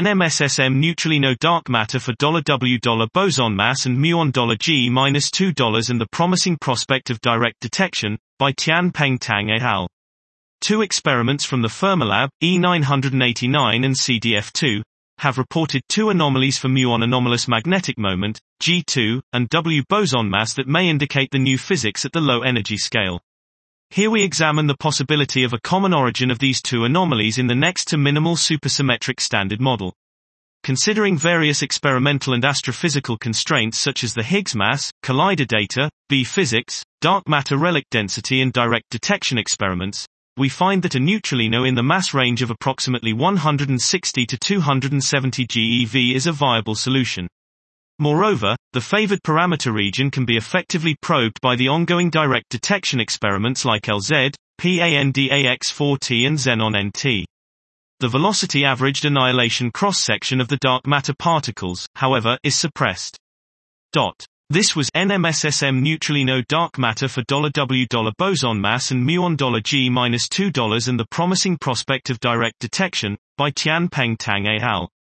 NMSSM neutralino dark matter for $W boson mass and muon $G-2 and the promising prospect of direct detection, by Tianpeng Tang et al. Two experiments from the Fermilab, E989 and CDF2, have reported two anomalies for muon anomalous magnetic moment, G2, and W boson mass that may indicate the new physics at the low energy scale. Here we examine the possibility of a common origin of these two anomalies in the next to minimal supersymmetric standard model. Considering various experimental and astrophysical constraints such as the Higgs mass, collider data, B physics, dark matter relic density and direct detection experiments, we find that a neutralino in the mass range of approximately 160 to 270 GeV is a viable solution. Moreover, the favored parameter region can be effectively probed by the ongoing direct detection experiments like LZ, PANDAX4T and Xenon-NT. The velocity averaged annihilation cross-section of the dark matter particles, however, is suppressed. This was NMSSM neutralino dark matter for $W boson mass and muon $G-2 and the promising prospect of direct detection, by Tianpeng Tang et al.